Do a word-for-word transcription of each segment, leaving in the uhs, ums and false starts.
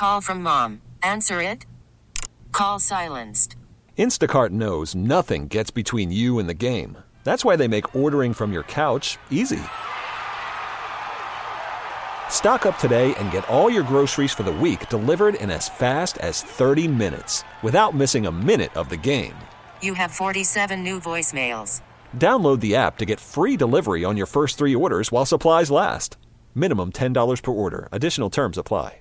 Call from mom. Answer it. Call silenced. Instacart knows nothing gets between you and the game. That's why they make ordering from your couch easy. Stock up today and get all your groceries for the week delivered in as fast as thirty minutes without missing a minute of the game. You have forty-seven new voicemails. Download the app to get free delivery on your first three orders while supplies last. Minimum ten dollars per order. Additional terms apply.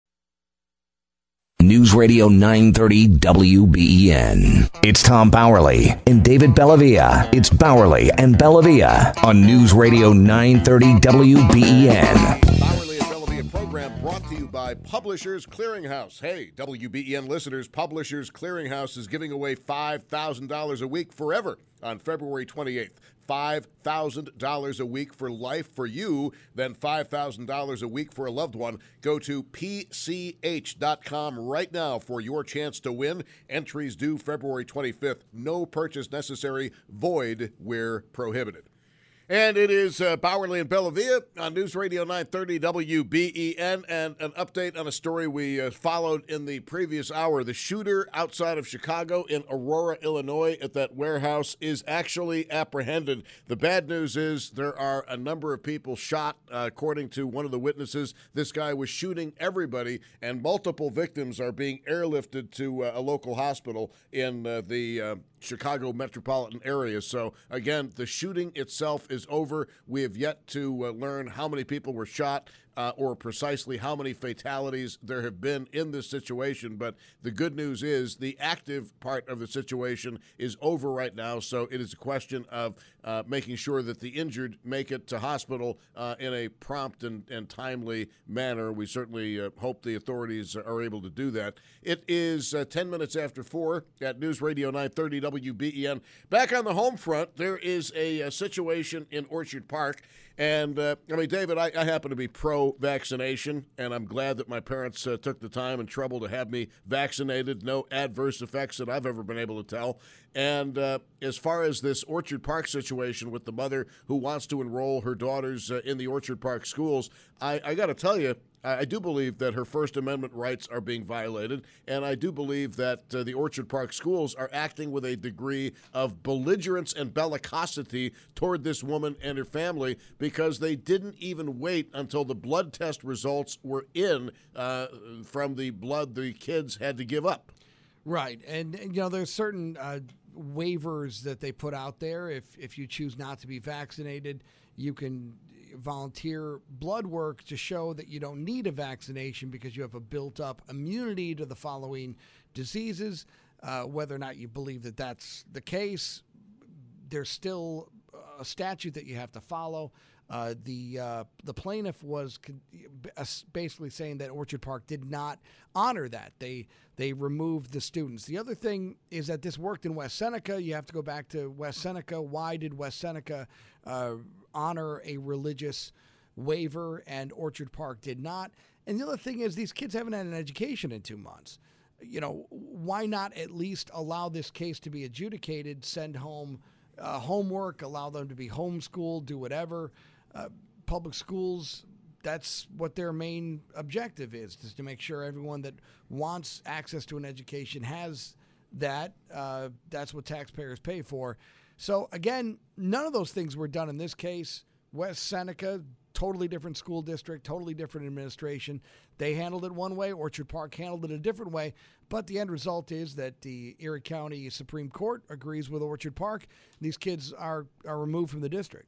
News Radio nine thirty W B E N. It's Tom Bowerly and David Bellavia. It's Bowerly and Bellavia on News Radio nine thirty W B E N. Bowerly and Bellavia program brought to you by Publishers Clearinghouse. Hey, W B E N listeners, Publishers Clearinghouse is giving away five thousand dollars a week forever on February twenty-eighth. five thousand dollars a week for life for you, then five thousand dollars a week for a loved one. Go to P C H dot com right now for your chance to win. Entries due February twenty-fifth. No purchase necessary. Void where prohibited. And it is uh, Bowerly and Bellavia on News Radio nine thirty W B E N, and an update on a story we uh, followed in the previous hour. The shooter outside of Chicago in Aurora, Illinois at that warehouse is actually apprehended. The bad news is there are a number of people shot. Uh, according to one of the witnesses, this guy was shooting everybody, and multiple victims are being airlifted to uh, a local hospital in uh, the uh, Chicago metropolitan area. So, again, the shooting itself is over. We have yet to uh, learn how many people were shot uh, or precisely how many fatalities there have been in this situation. But the good news is the active part of the situation is over right now. So it is a question of uh, making sure that the injured make it to hospital uh, in a prompt and, and timely manner. We certainly uh, hope the authorities are able to do that. It is uh, ten minutes after four at News Radio nine thirty W B E N. Back on the home front, there is a, a situation in Orchard Park. And, uh, I mean, David, I, I happen to be pro-vaccination, and I'm glad that my parents uh, took the time and trouble to have me vaccinated. No adverse effects that I've ever been able to tell. And uh, as far as this Orchard Park situation with the mother who wants to enroll her daughters uh, in the Orchard Park schools, I, I got to tell you, I do believe that her First Amendment rights are being violated, and I do believe that uh, the Orchard Park schools are acting with a degree of belligerence and bellicosity toward this woman and her family because they didn't even wait until the blood test results were in uh, from the blood the kids had to give up. Right, and, you know, there's certain uh, waivers that they put out there. If, if you choose not to be vaccinated, you can volunteer blood work to show that you don't need a vaccination because you have a built-up immunity to the following diseases. Uh, whether or not you believe that that's the case, there's still a statute that you have to follow. Uh, the uh, the plaintiff was basically saying that Orchard Park did not honor that. They they removed the students. The other thing is that this worked in West Seneca. You have to go back to West Seneca. Why did West Seneca uh, honor a religious waiver and Orchard Park did not? And the other thing is these kids haven't had an education in two months. You know, why not at least allow this case to be adjudicated, send home uh, homework, allow them to be homeschooled, do whatever. Uh, public schools, that's what their main objective is, is to make sure everyone that wants access to an education has that. Uh, that's what taxpayers pay for. So, again, none of those things were done in this case. West Seneca, totally different school district, totally different administration. They handled it one way. Orchard Park handled it a different way. But the end result is that the Erie County Supreme Court agrees with Orchard Park. These kids are, are removed from the district.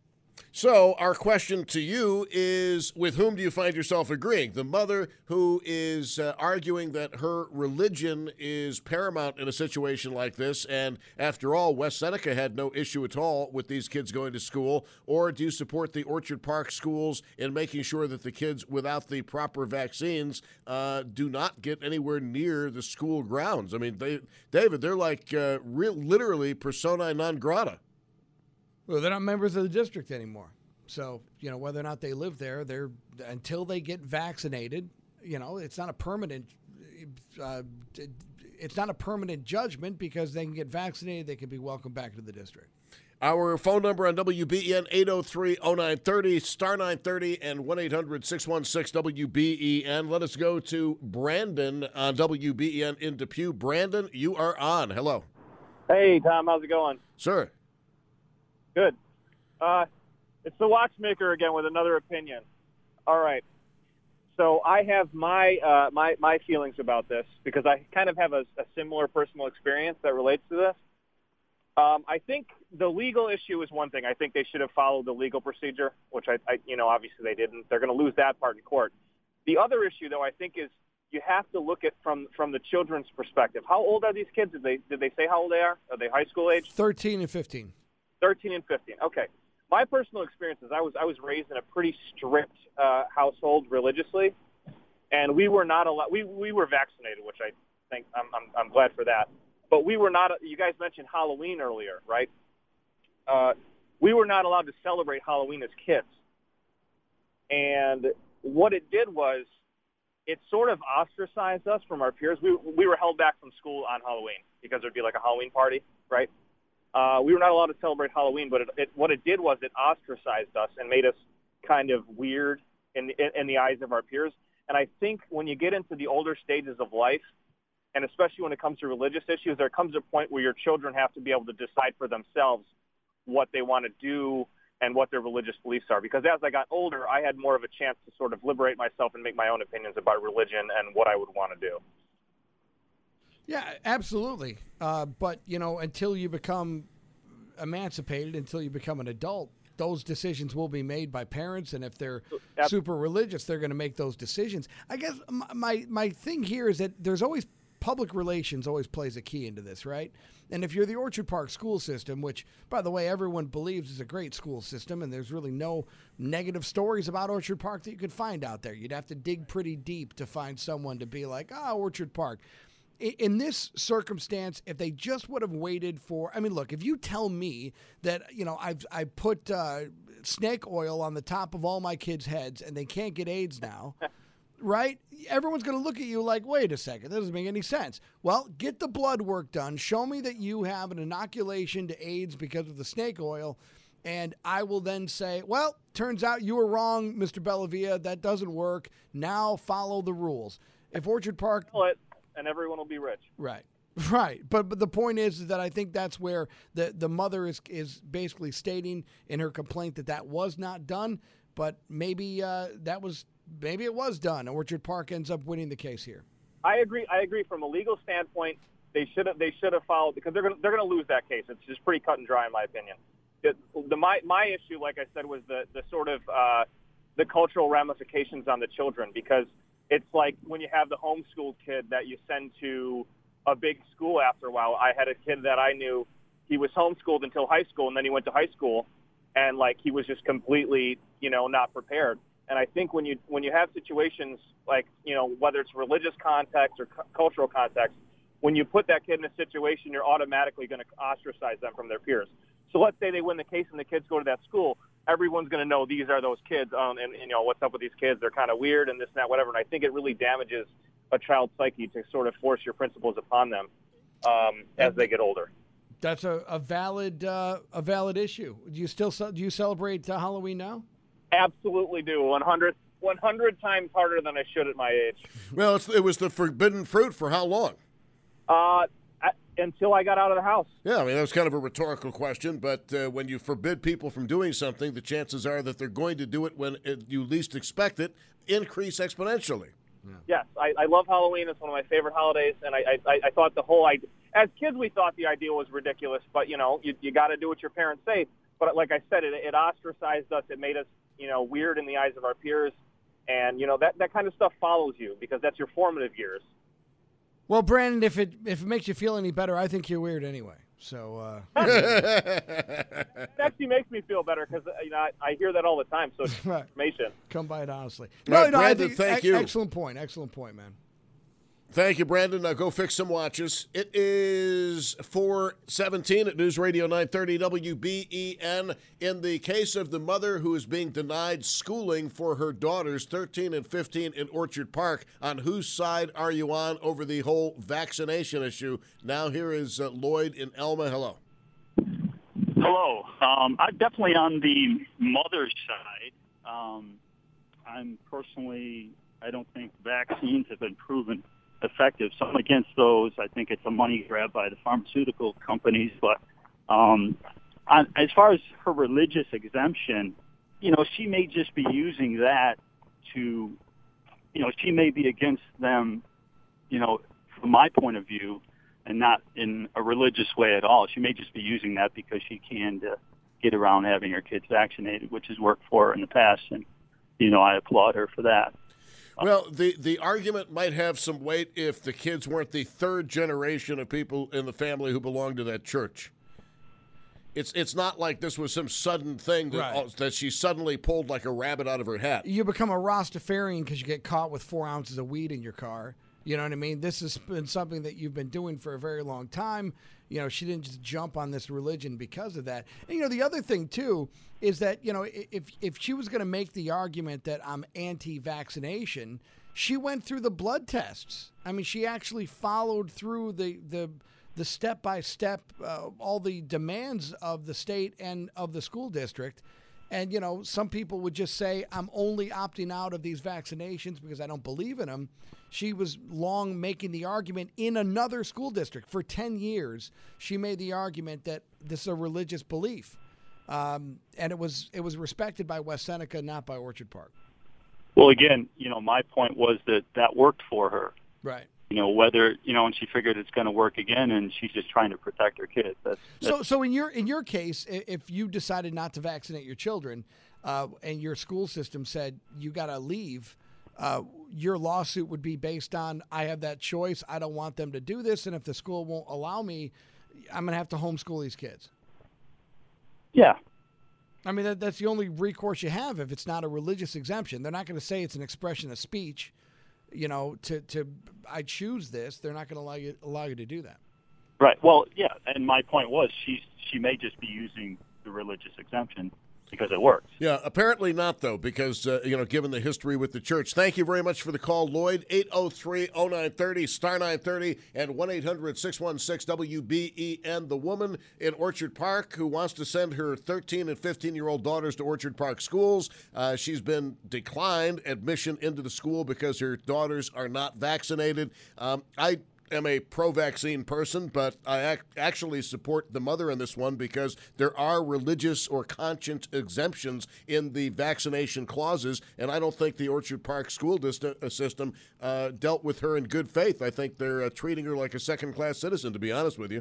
So our question to you is, with whom do you find yourself agreeing? The mother who is uh, arguing that her religion is paramount in a situation like this, and after all, West Seneca had no issue at all with these kids going to school, or do you support the Orchard Park schools in making sure that the kids without the proper vaccines uh, do not get anywhere near the school grounds? I mean, they, David, they're like uh, real, literally persona non grata. Well, they're not members of the district anymore. So, you know, whether or not they live there, they're until they get vaccinated, you know, it's not a permanent uh, it's not a permanent judgment because they can get vaccinated, they can be welcomed back to the district. Our phone number on W B E N, eight oh three oh nine thirty, star nine thirty, and one eight hundred six one six W B E N. Let us go to Brandon on W B E N in Depew. Brandon, you are on. Hello. Hey, Tom. How's it going? Sir. Good. Uh, it's the watchmaker again with another opinion. All right. So I have my uh, my my feelings about this because I kind of have a, a similar personal experience that relates to this. Um, I think the legal issue is one thing. I think they should have followed the legal procedure, which I, I you know, obviously they didn't. They're going to lose that part in court. The other issue, though, I think is you have to look at from from the children's perspective. How old are these kids? Did they did they say how old they are? Are they high school age? thirteen and fifteen. thirteen and fifteen. Okay. My personal experience is I was I was raised in a pretty strict uh, household religiously, and we were not allowed. We we were vaccinated, which I think I'm I'm, I'm glad for that. But we were not. You guys mentioned Halloween earlier, right? Uh, we were not allowed to celebrate Halloween as kids, and what it did was it sort of ostracized us from our peers. We we were held back from school on Halloween because there'd be like a Halloween party, right? Uh, we were not allowed to celebrate Halloween, but it, it, what it did was it ostracized us and made us kind of weird in, in, in the eyes of our peers. And I think when you get into the older stages of life, and especially when it comes to religious issues, there comes a point where your children have to be able to decide for themselves what they want to do and what their religious beliefs are. Because as I got older, I had more of a chance to sort of liberate myself and make my own opinions about religion and what I would want to do. Yeah, absolutely. Uh, but, you know, until you become emancipated, until you become an adult, those decisions will be made by parents. And if they're That's- super religious, they're going to make those decisions. I guess my, my thing here is that there's always public relations always plays a key into this, right? And if you're the Orchard Park school system, which, by the way, everyone believes is a great school system, and there's really no negative stories about Orchard Park that you could find out there. You'd have to dig pretty deep to find someone to be like, ah, oh, Orchard Park. In this circumstance, if they just would have waited for, I mean, look, if you tell me that, you know, I've I put uh, snake oil on the top of all my kids' heads and they can't get AIDS now, right? Everyone's going to look at you like, wait a second, that doesn't make any sense. Well, get the blood work done. Show me that you have an inoculation to AIDS because of the snake oil, and I will then say, well, turns out you were wrong, Mister Bellavia. That doesn't work. Now follow the rules. If Orchard Park... and everyone will be rich. Right. Right. But but the point is, is that I think that's where the, the mother is is basically stating in her complaint that that was not done, but maybe uh, that was maybe it was done. Orchard Park ends up winning the case here. I agree. I agree from a legal standpoint, they should have they should have followed because they're going they're going to lose that case. It's just pretty cut and dry in my opinion. The, the my my issue, like I said, was the the sort of uh, the cultural ramifications on the children, because it's like when you have the homeschooled kid that you send to a big school after a while. I had a kid that I knew, he was homeschooled until high school, and then he went to high school, and, like, he was just completely, you know, not prepared. And I think when you when you have situations like, you know, whether it's religious context or cu- cultural context, when you put that kid in a situation, you're automatically going to ostracize them from their peers. So let's say they win the case and the kids go to that school. Everyone's going to know these are those kids, um, and, you know, what's up with these kids? They're kind of weird and this and that, whatever. And I think it really damages a child's psyche to sort of force your principles upon them um, as they get older. That's a, a valid uh, a valid issue. Do you still do you celebrate uh, Halloween now? Absolutely do. one hundred, one hundred times harder than I should at my age. Well, it's, it was the forbidden fruit for how long? Uh, I, until I got out of the house. Yeah, I mean, that was kind of a rhetorical question, but uh, when you forbid people from doing something, the chances are that they're going to do it when it, you least expect it, increase exponentially. Yeah. Yes, I, I love Halloween. It's one of my favorite holidays, and I, I, I thought the whole idea, as kids, we thought the idea was ridiculous, but, you know, you, you got to do what your parents say. But like I said, it, it ostracized us. It made us, you know, weird in the eyes of our peers, and, you know, that, that kind of stuff follows you because that's your formative years. Well, Brandon, if it if it makes you feel any better, I think you're weird anyway. So uh, it actually makes me feel better because you know I, I hear that all the time. So it's right. information. Come by it honestly. No, right, no, Brandon, I think, thank e- you. Excellent point. Excellent point, man. Thank you, Brandon. Now go fix some watches. It is four seventeen at News Radio nine thirty W B E N. In the case of the mother who is being denied schooling for her daughters, thirteen and fifteen, in Orchard Park, on whose side are you on over the whole vaccination issue? Now here is uh, Lloyd in Elma. Hello. Hello. Um, I'm definitely on the mother's side. Um, I'm personally, I don't think vaccines have been proven effective. So I'm against those. I think it's a money grab by the pharmaceutical companies. But um, on, as far as her religious exemption, you know, she may just be using that to, you know, she may be against them, you know, from my point of view, and not in a religious way at all. She may just be using that because she can to get around having her kids vaccinated, which has worked for her in the past, and, you know, I applaud her for that. Well, the, the argument might have some weight if the kids weren't the third generation of people in the family who belonged to that church. It's it's not like this was some sudden thing that, Right. uh, that she suddenly pulled like a rabbit out of her hat. You become a Rastafarian because you get caught with four ounces of weed in your car. You know what I mean? This has been something that you've been doing for a very long time. You know, she didn't just jump on this religion because of that. And, you know, the other thing, too, is that, you know, if if she was going to make the argument that I'm anti-vaccination, she went through the blood tests. I mean, she actually followed through the the, the step-by-step, uh, all the demands of the state and of the school district. And, you know, some people would just say, I'm only opting out of these vaccinations because I don't believe in them. She was long making the argument in another school district. For ten years, she made the argument that this is a religious belief. Um, and it was it was respected by West Seneca, not by Orchard Park. Well, again, you know, my point was that that worked for her. Right. You know, whether, you know, and she figured it's going to work again, and she's just trying to protect her kids. That's, that's So, so in your in your case, i- if you decided not to vaccinate your children, uh, and your school system said you got to leave, uh, your lawsuit would be based on I have that choice. I don't want them to do this, and if the school won't allow me, I'm gonna have to homeschool these kids. yeah. I mean, that, that's the only recourse you have if it's not a religious exemption. They're not going to say it's an expression of speech. You know, to to I choose this. They're not going to allow you allow you to do that. Right. Well, yeah, and my point was she she may just be using the religious exemption because it works. Yeah, apparently not, though, because, uh, you know, given the history with the church. Thank you very much for the call, Lloyd. eight oh three oh nine thirty, star nine thirty, and one eight hundred six one six W B E N. The woman in Orchard Park who wants to send her thirteen and fifteen-year-old daughters to Orchard Park schools. Uh, she's been declined admission into the school because her daughters are not vaccinated. Um, I am a pro-vaccine person, but I ac- actually support the mother in this one because there are religious or conscience exemptions in the vaccination clauses, and I don't think the Orchard Park school dist- uh, system uh, dealt with her in good faith. I think they're uh, treating her like a second-class citizen, to be honest with you.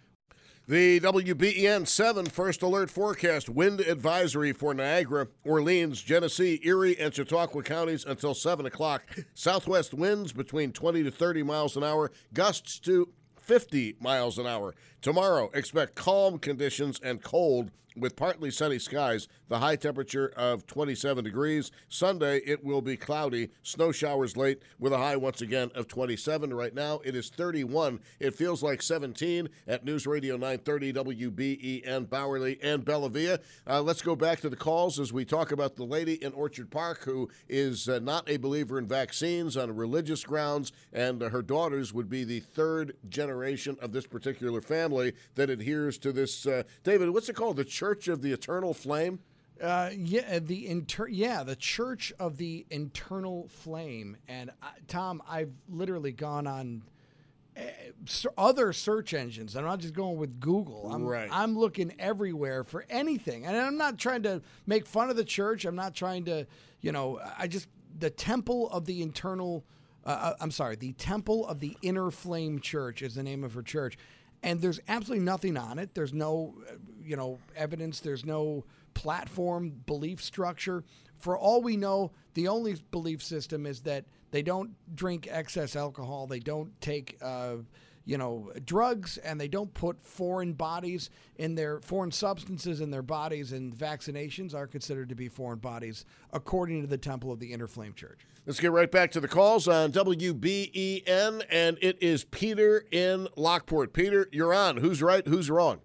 The W B E N seven First Alert Forecast wind advisory for Niagara, Orleans, Genesee, Erie, and Chautauqua counties until seven o'clock. Southwest winds between twenty to thirty miles an hour, gusts to fifty miles an hour. Tomorrow, expect calm conditions and cold with partly sunny skies, the high temperature of twenty-seven degrees. Sunday, it will be cloudy, snow showers late with a high once again of twenty-seven. Right now, it is thirty-one. It feels like seventeen at News Radio nine thirty W B E N, Bowerly and Bellavia. Uh, let's go back to the calls as we talk about the lady in Orchard Park who is uh, not a believer in vaccines on religious grounds, and uh, her daughters would be the third generation of this particular family that adheres to this. Uh, David, what's it called? The Church of the Eternal Flame? Uh, yeah, the inter- yeah, the Church of the Eternal Flame. And uh, Tom, I've literally gone on uh, s- other search engines. I'm not just going with Google. I'm, Right. I'm looking everywhere for anything. And I'm not trying to make fun of the church. I'm not trying to, you know, I just, the Temple of the Eternal, uh, I'm sorry, the Temple of the Inner Flame Church is the name of her church. And there's absolutely nothing on it. There's no, uh, you know, evidence. There's no platform, belief structure. For all we know, the only belief system is that they don't drink excess alcohol. They don't take, uh, you know, drugs, and they don't put foreign bodies in their foreign substances in their bodies. And vaccinations are considered to be foreign bodies, according to the Temple of the Inner Flame Church. Let's get right back to the calls on W B E N, and it is Peter in Lockport. Peter, you're on. Who's right? Who's wrong?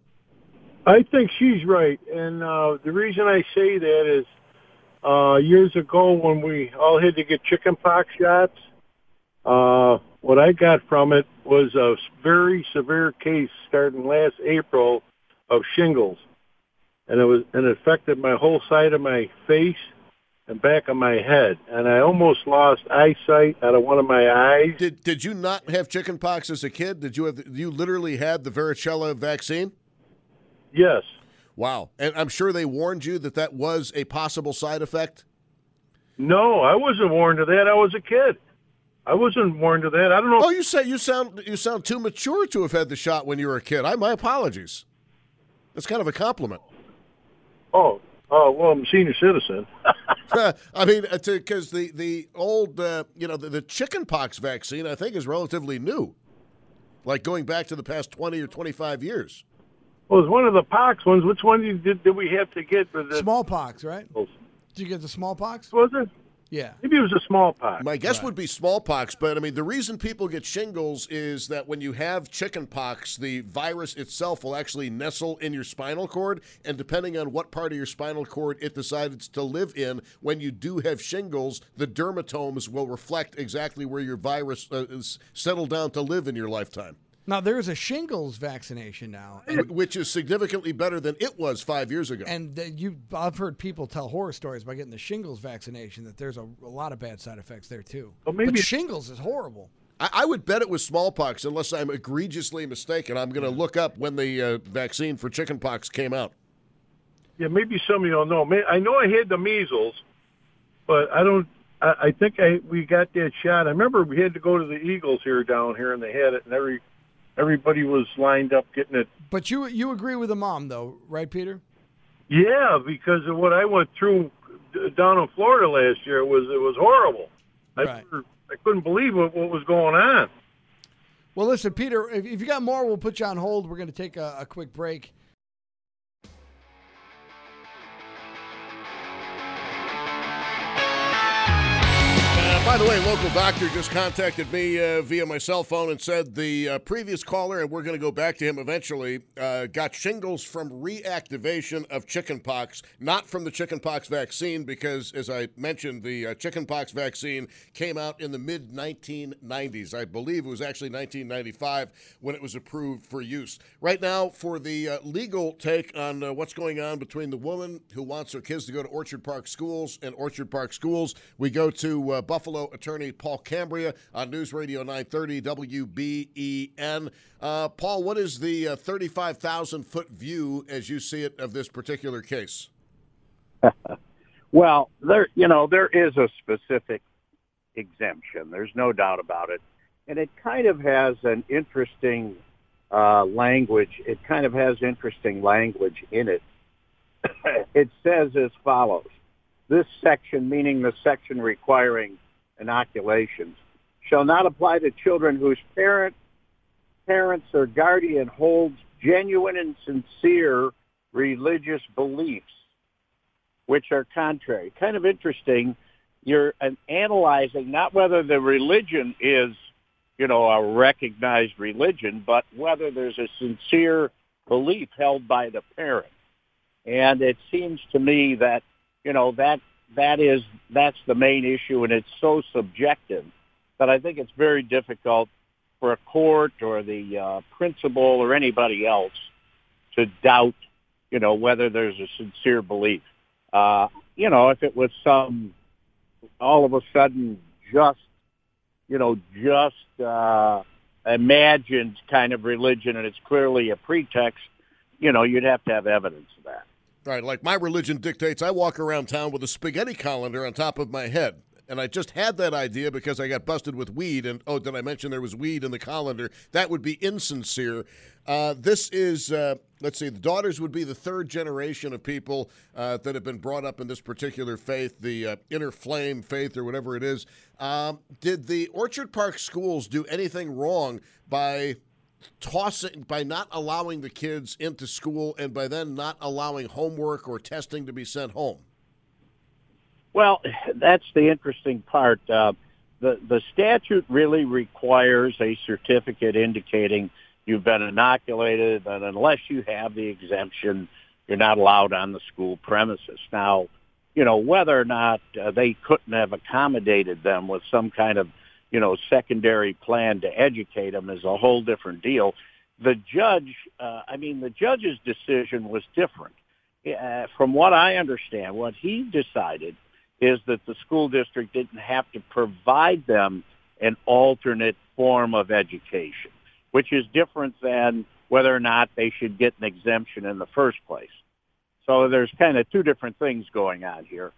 I think she's right, and uh, the reason I say that is uh, years ago when we all had to get chickenpox shots, uh, what I got from it was a very severe case starting last April of shingles. and it was and it affected my whole side of my face and back of my head, and I almost lost eyesight out of one of my eyes. Did Did you not have chickenpox as a kid? Did you have? You literally had the varicella vaccine? Yes. Wow. And I'm sure they warned you that that was a possible side effect? No, I wasn't warned of that. I was a kid. I wasn't warned of that. I don't know. Oh, you say you sound you sound too mature to have had the shot when you were a kid. I my apologies. That's kind of a compliment. Oh, oh well, I'm a senior citizen. I mean, because the the old uh, you know the, the chickenpox vaccine I think is relatively new, like going back to the past twenty or twenty-five years. Well, it was one of the pox ones. Which one did, did, did we have to get for the smallpox? Right? Did you get the smallpox? Was it? Yeah. Maybe it was a smallpox. My guess right. would be smallpox, but I mean, the reason people get shingles is that when you have chickenpox, the virus itself will actually nestle in your spinal cord, and depending on what part of your spinal cord it decides to live in, when you do have shingles, the dermatomes will reflect exactly where your virus uh, is settled down to live in your lifetime. Now, there's a shingles vaccination now. Which is significantly better than it was five years ago. And uh, you, I've heard people tell horror stories by getting the shingles vaccination that there's a, a lot of bad side effects there, too. Well, maybe but shingles is horrible. I, I would bet it was smallpox, unless I'm egregiously mistaken. I'm going to look up when the uh, vaccine for chickenpox came out. Yeah, maybe some of you don't know. I know I had the measles, but I don't. I, I think I we got that shot. I remember we had to go to the Eagles here down here, and they had it, and every everybody was lined up getting it. But you you agree with the mom, though, right, Peter? Yeah, because of what I went through down in Florida last year, it was it was horrible. I Right. I couldn't believe what, what was going on. Well, listen, Peter, if, if you got more, we'll put you on hold. We're going to take a, a quick break. By the way, local doctor just contacted me uh, via my cell phone and said the uh, previous caller, and we're going to go back to him eventually, uh, got shingles from reactivation of chickenpox, not from the chickenpox vaccine, because, as I mentioned, the uh, chickenpox vaccine came out in the mid nineteen nineties. I believe it was actually nineteen ninety-five when it was approved for use. Right now, for the uh, legal take on uh, what's going on between the woman who wants her kids to go to Orchard Park Schools and Orchard Park Schools, we go to uh, Buffalo attorney Paul Cambria on News Radio nine thirty W B E N. Uh, Paul, what is the uh, thirty-five thousand foot view, as you see it, of this particular case? Well, there, you know, there is a specific exemption. There's no doubt about it. And it kind of has an interesting uh, language. It kind of has interesting language in it. It says as follows. This section, meaning the section requiring inoculations, shall not apply to children whose parent, parents or guardian holds genuine and sincere religious beliefs, which are contrary. Kind of interesting. You're uh, analyzing not whether the religion is, you know, a recognized religion, but whether there's a sincere belief held by the parent. And it seems to me that, you know, that that is that's the main issue, and it's so subjective that I think it's very difficult for a court or the uh, principal or anybody else to doubt, you know, whether there's a sincere belief. Uh, you know, if it was some all of a sudden just, you know, just uh, imagined kind of religion, and it's clearly a pretext, you know, you'd have to have evidence of that. Right, like my religion dictates I walk around town with a spaghetti colander on top of my head. And I just had that idea because I got busted with weed. And, oh, did I mention there was weed in the colander? That would be insincere. Uh, this is, uh, let's see, the daughters would be the third generation of people uh, that have been brought up in this particular faith, the uh, Inner Flame faith or whatever it is. Um, did the Orchard Park schools do anything wrong by tossing, by not allowing the kids into school and by then not allowing homework or testing to be sent home? Well, that's the interesting part. Uh, the the statute really requires a certificate indicating you've been inoculated, and unless you have the exemption, you're not allowed on the school premises. Now, you know, whether or not uh, they couldn't have accommodated them with some kind of, you know, secondary plan to educate them is a whole different deal. The judge, uh, I mean, the judge's decision was different. uh, from what I understand, what he decided is that the school district didn't have to provide them an alternate form of education, which is different than whether or not they should get an exemption in the first place. So there's kind of two different things going on here.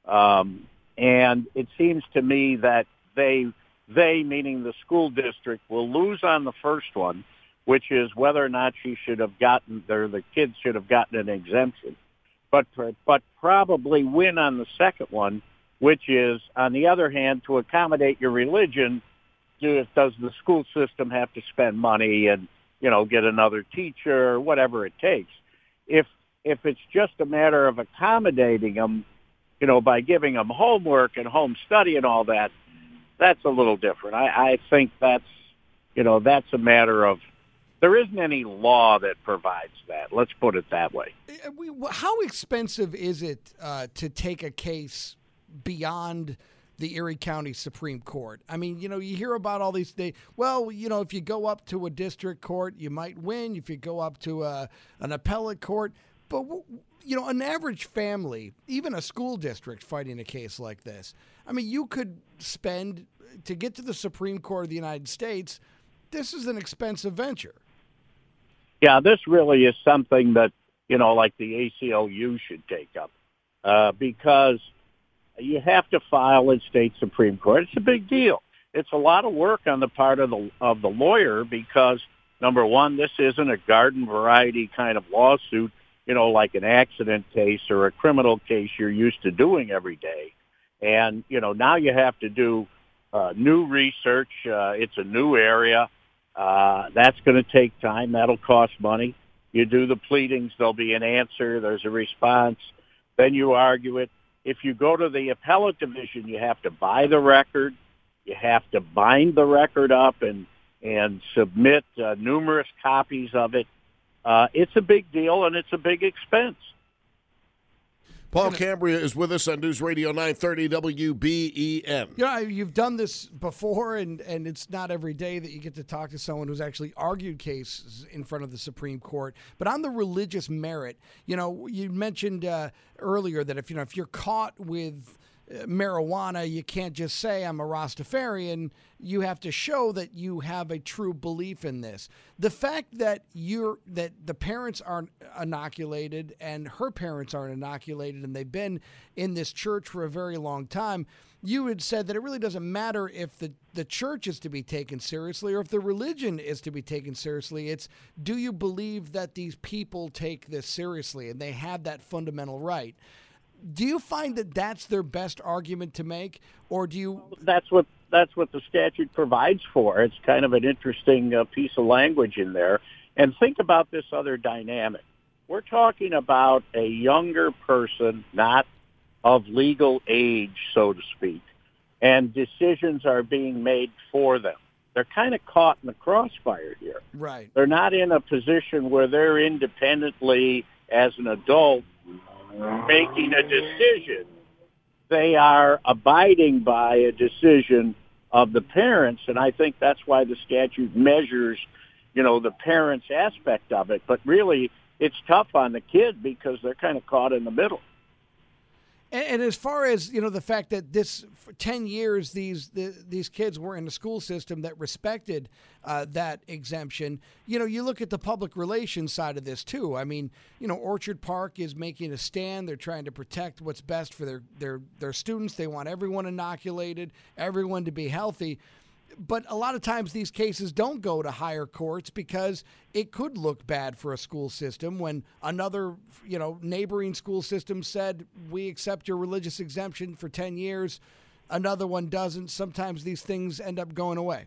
Um, and it seems to me that they, they, meaning the school district, will lose on the first one, which is whether or not she should have gotten, or the kids should have gotten an exemption, but but probably win on the second one, which is, on the other hand, to accommodate your religion, do, does the school system have to spend money and, you know, get another teacher or whatever it takes? If if it's just a matter of accommodating them, you know, by giving them homework and home study and all that, that's a little different. I, I think that's, you know, that's a matter of, there isn't any law that provides that. Let's put it that way. How expensive is it uh, to take a case beyond the Erie County Supreme Court? I mean, you know, you hear about all these things. Well, you know, if you go up to a district court, you might win. If you go up to a, an appellate court. But, you know, an average family, even a school district fighting a case like this, I mean, you could spend, to get to the Supreme Court of the United States, this is an expensive venture. Yeah, this really is something that, you know, like the A C L U should take up uh, because you have to file in state Supreme Court. It's a big deal. It's a lot of work on the part of the of the lawyer because, number one, this isn't a garden variety kind of lawsuit, you know, like an accident case or a criminal case you're used to doing every day. And, you know, now you have to do uh, new research. Uh, it's a new area. Uh, that's going to take time. That'll cost money. You do the pleadings, there'll be an answer, there's a response, then you argue it. If you go to the appellate division, you have to buy the record, you have to bind the record up and, and submit uh, numerous copies of it. Uh, it's a big deal, and it's a big expense. Paul Cambria is with us on News Radio nine thirty W B E N. You know, you've done this before, and, and it's not every day that you get to talk to someone who's actually argued cases in front of the Supreme Court. But on the religious merit, you know, you mentioned uh, earlier that if you know if you're caught with marijuana, you can't just say I'm a Rastafarian. You have to show that you have a true belief in this. The fact that you're that the parents aren't inoculated and her parents aren't inoculated and they've been in this church for a very long time, you had said that it really doesn't matter if the, the church is to be taken seriously or if the religion is to be taken seriously. It's, do you believe that these people take this seriously and they have that fundamental right? Do you find that that's their best argument to make, or do you? That's what that's what the statute provides for. It's kind of an interesting uh, piece of language in there. And think about this other dynamic. We're talking about a younger person, not of legal age, so to speak, and decisions are being made for them. They're kind of caught in the crossfire here. Right. They're not in a position where they're independently, as an adult, making a decision. They are abiding by a decision of the parents, and I think that's why the statute measures, you know, the parents' aspect of it. But really, it's tough on the kid because they're kind of caught in the middle. And, and as far as, you know, the fact that this for ten years, these the, these kids were in a school system that respected uh, that exemption, you know, you look at the public relations side of this too. I mean, you know, Orchard Park is making a stand. They're trying to protect what's best for their, their, their students. They want everyone inoculated, everyone to be healthy. But a lot of times these cases don't go to higher courts because it could look bad for a school system when another, you know, neighboring school system said, we accept your religious exemption for ten years. Another one doesn't. Sometimes these things end up going away.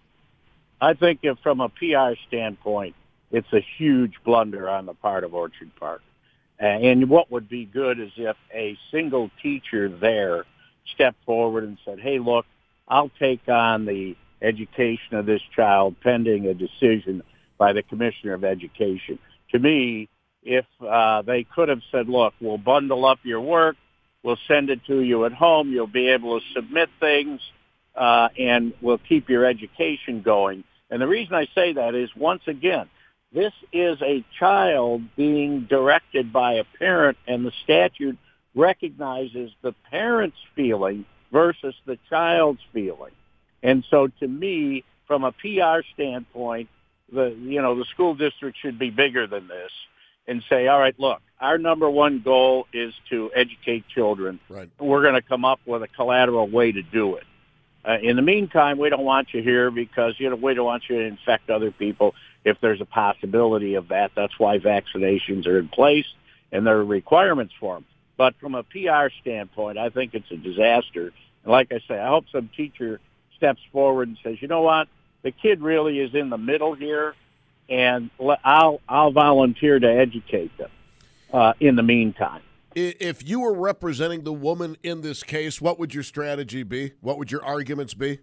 I think if from a P R standpoint, it's a huge blunder on the part of Orchard Park. And what would be good is if a single teacher there stepped forward and said, hey, look, I'll take on the education of this child pending a decision by the Commissioner of Education. To me, if uh, they could have said, look, we'll bundle up your work, we'll send it to you at home, you'll be able to submit things, uh, and we'll keep your education going. And the reason I say that is, once again, This is a child being directed by a parent, and the statute recognizes the parent's feeling versus the child's feeling. And so to me, from a P R standpoint, the you know the school district should be bigger than this and say, all right, look, our number one goal is to educate children. Right. We're going to come up with a collateral way to do it. Uh, in the meantime, we don't want you here because you know we don't want you to infect other people if there's a possibility of that. That's why vaccinations are in place and there are requirements for them. But from a P R standpoint, I think it's a disaster. And like I say, I hope some teacher steps forward and says, you know what, the kid really is in the middle here, and I'll I'll volunteer to educate them uh, in the meantime. If you were representing the woman in this case, what would your strategy be? What would your arguments be?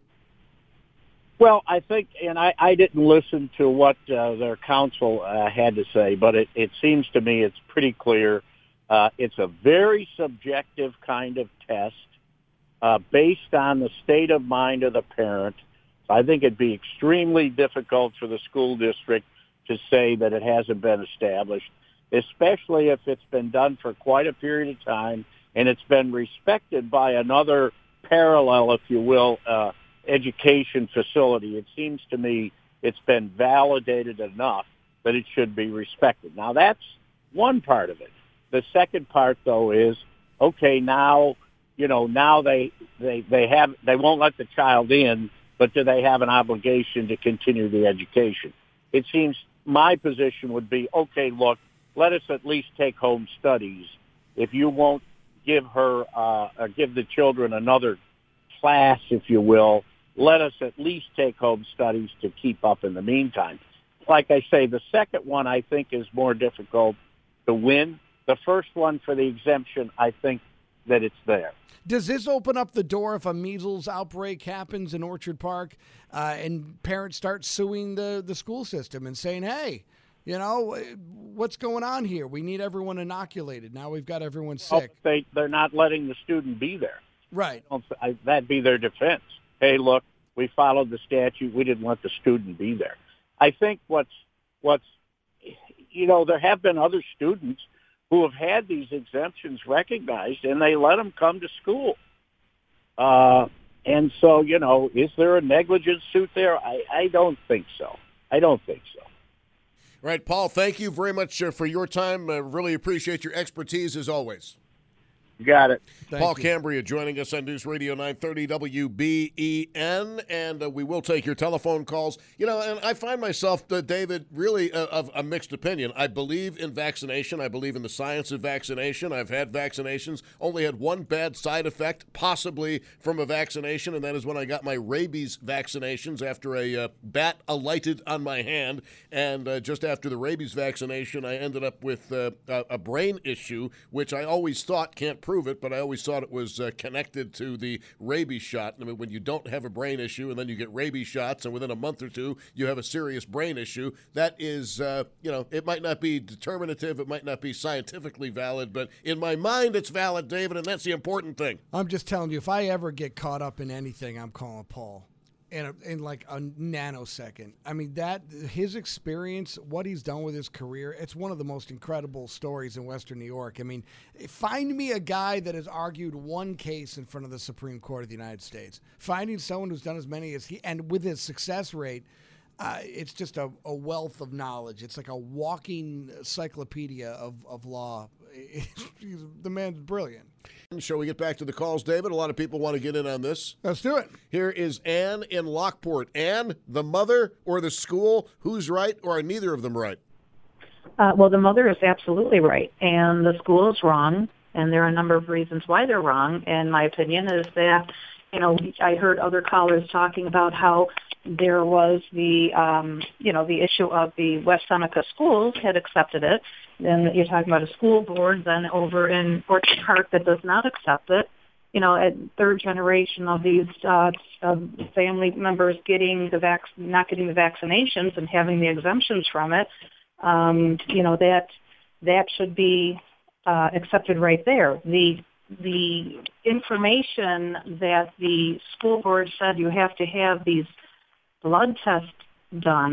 Well, I think, and I, I didn't listen to what uh, their counsel uh, had to say, but it, it seems to me it's pretty clear. Uh, it's a very subjective kind of test uh, based on the state of mind of the parent. I think it'd be extremely difficult for the school district to say that it hasn't been established, especially if it's been done for quite a period of time and it's been respected by another parallel, if you will, uh, education facility. It seems to me it's been validated enough that it should be respected. Now, that's one part of it. The second part, though, is, okay, now, you know, now they, they, they have, they won't let the child in, but do they have an obligation to continue the education? It seems my position would be, okay, look, let us at least take home studies. If you won't give her, uh, or give the children another class, if you will, let us at least take home studies to keep up in the meantime. Like I say, the second one I think is more difficult to win. The first one for the exemption, I think that it's there. Does this open up the door if a measles outbreak happens in Orchard Park uh, and parents start suing the, the school system and saying, hey, you know, what's going on here? We need everyone inoculated. Now we've got everyone sick. Oh, they, they're not letting the student be there. Right. I, that'd be their defense. Hey, look, we followed the statute. We didn't let the student be there. I think what's, what's, you know, there have been other students who have had these exemptions recognized, and they let them come to school. Uh, and so, you know, is there a negligence suit there? I, I don't think so. I don't think so. Right, Paul, thank you very much uh, for your time. I uh, really appreciate your expertise as always. Got it. Thank Paul you. Cambria joining us on News Radio nine thirty W B E N, and uh, we will take your telephone calls. You know, and I find myself, uh, David, really uh, of a mixed opinion. I believe in vaccination. I believe in the science of vaccination. I've had vaccinations, only had one bad side effect, possibly from a vaccination, and that is when I got my rabies vaccinations after a uh, bat alighted on my hand. And uh, just after the rabies vaccination, I ended up with uh, a, a brain issue, which I always thought, can't prove it, but I always thought it was uh, connected to the rabies shot. I mean, when you don't have a brain issue and then you get rabies shots and within a month or two you have a serious brain issue, that is, uh, you know, it might not be determinative, it might not be scientifically valid, but in my mind it's valid, David, and that's the important thing. I'm just telling you, if I ever get caught up in anything, I'm calling Paul. In, a, in like a nanosecond. I mean, that his experience, what he's done with his career, it's one of the most incredible stories in Western New York. I mean, find me a guy that has argued one case in front of the Supreme Court of the United States. Finding someone who's done as many as he, and with his success rate, uh, it's just a, a wealth of knowledge. It's like a walking encyclopedia of, of law. The man's brilliant. Shall we get back to the calls, David? A lot of people want to get in on this. Let's do it. Here is Ann in Lockport. Ann, the mother or the school, who's right, or are neither of them right? Uh, well, the mother is absolutely right, and the school is wrong, and there are a number of reasons why they're wrong. And my opinion is that, you know, I heard other callers talking about how there was the, um, you know, the issue of the West Seneca schools had accepted it. Then you're talking about a school board then over in Orchard Park that does not accept it. You know, a third generation of these uh, of family members getting the vac- not getting the vaccinations and having the exemptions from it. Um, you know, that that should be uh, accepted right there. The the information that the school board said you have to have these blood tests done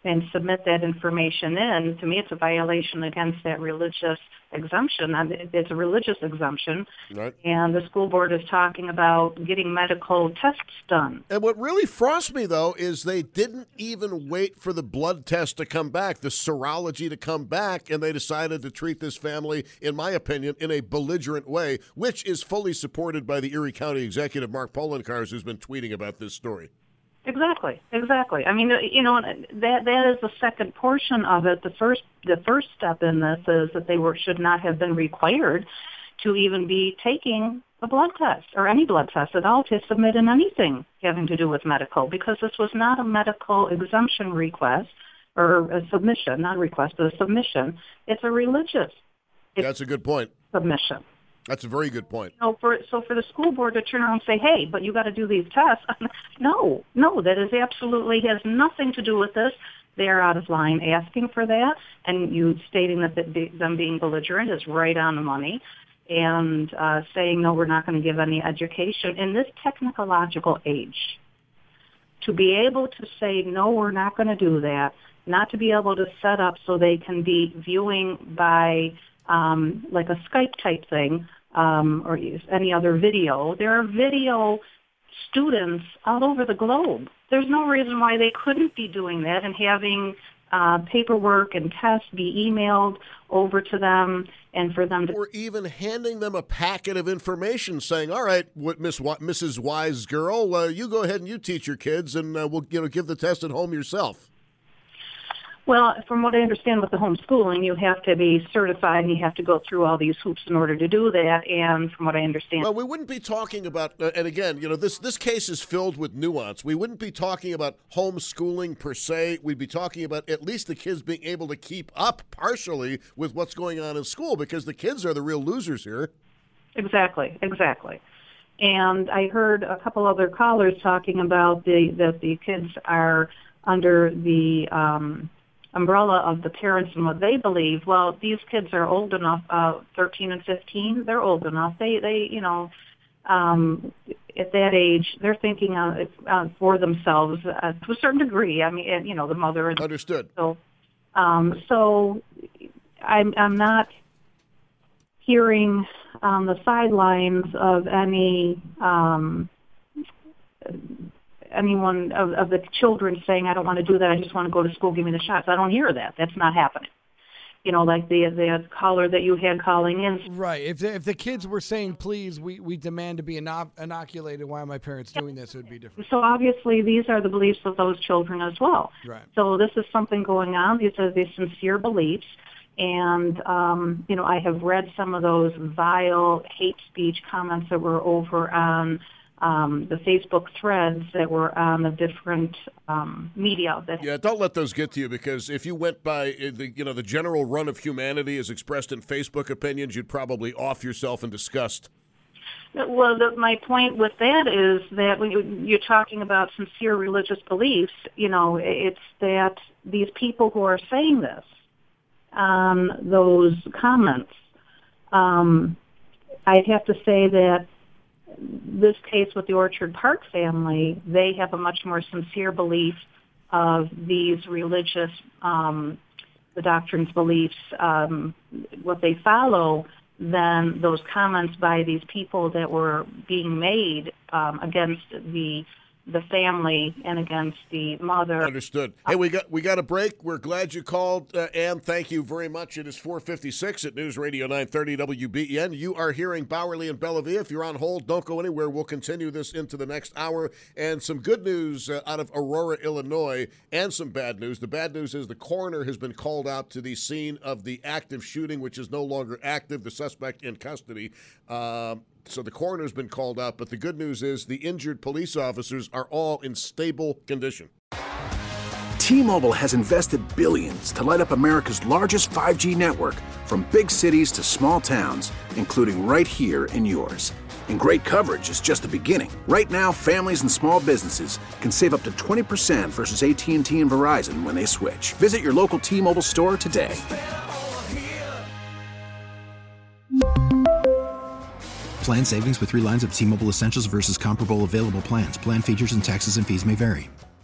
and submit that information in, to me it's a violation against that religious exemption. It's a religious exemption. Right. And the school board is talking about getting medical tests done. And what really frosts me, though, is they didn't even wait for the blood test to come back, the serology to come back, and they decided to treat this family, in my opinion, in a belligerent way, which is fully supported by the Erie County Executive, Mark Polenkars, who's been tweeting about this story. Exactly, exactly. I mean, you know, that that is the second portion of it. The first the first step in this is that they were should not have been required to even be taking a blood test or any blood test at all to submit in anything having to do with medical, because this was not a medical exemption request or a submission, not a request, but a submission. It's a religious. That's a good point. Submission. That's a very good point. So for so for the school board to turn around and say, "Hey, but you got to do these tests," no, no, that is absolutely has nothing to do with this. They are out of line asking for that, and you stating that the, them being belligerent is right on the money, and uh, saying no, we're not going to give any education in this technological age. To be able to say no, we're not going to do that, not to be able to set up so they can be viewing by um, like a Skype type thing. Um, or any other video. There are video students all over the globe. There's no reason why they couldn't be doing that and having uh, paperwork and tests be emailed over to them, and for them to... Or even handing them a packet of information saying, all right, what, Miss w- Missus Wise girl, uh, you go ahead and you teach your kids, and uh, we'll you know give the test at home yourself. Well, from what I understand with the homeschooling, you have to be certified and you have to go through all these hoops in order to do that. And from what I understand... Well, we wouldn't be talking about, uh, and again, you know, this, this case is filled with nuance. We wouldn't be talking about homeschooling per se. We'd be talking about at least the kids being able to keep up partially with what's going on in school, because the kids are the real losers here. Exactly, exactly. And I heard a couple other callers talking about the that the kids are under the... Um, umbrella of the parents and what they believe. Well, these kids are old enough, uh, thirteen and fifteen, they're old enough. They, they, you know, um, at that age, they're thinking uh, uh, for themselves uh, to a certain degree. I mean, and, you know, the mother. And Understood. So, um, so I'm, I'm not hearing on the sidelines of any, um, anyone of, of the children saying, I don't want to do that, I just want to go to school, give me the shots. I don't hear that. That's not happening. You know, like the the caller that you had calling in. Right. If the, if the kids were saying, please, we, we demand to be inoc- inoculated, why are my parents doing this? It would be different. So obviously these are the beliefs of those children as well. Right. So this is something going on. These are the sincere beliefs. And, um, you know, I have read some of those vile hate speech comments that were over on Um, the Facebook threads that were on the different um, media. That yeah, don't let those get to you, because if you went by the you know the general run of humanity as expressed in Facebook opinions, you'd probably off yourself in disgust. Well, the, my point with that is that when you, you're talking about sincere religious beliefs, you know, it's that these people who are saying this, um, those comments, um, I'd have to say that this case with the Orchard Park family, they have a much more sincere belief of these religious, um, the doctrine's beliefs, um, what they follow, than those comments by these people that were being made um, against the the family and against the mother. Understood. Hey, we got we got a break. We're glad you called, uh, Ann. Thank you very much. It is four fifty-six at News Radio nine thirty W B E N. You are hearing Bowerly and Bellavia. If you're on hold, don't go anywhere. We'll continue this into the next hour. And some good news uh, out of Aurora, Illinois, and some bad news. The bad news is the coroner has been called out to the scene of the active shooting, which is no longer active, the suspect in custody. Uh, So the coroner's been called out, but the good news is the injured police officers are all in stable condition. T-Mobile has invested billions to light up America's largest five G network, from big cities to small towns, including right here in yours. And great coverage is just the beginning. Right now, families and small businesses can save up to twenty percent versus A T and T and Verizon when they switch. Visit your local T-Mobile store today. Plan savings with three lines of T-Mobile Essentials versus comparable available plans. Plan features and taxes and fees may vary.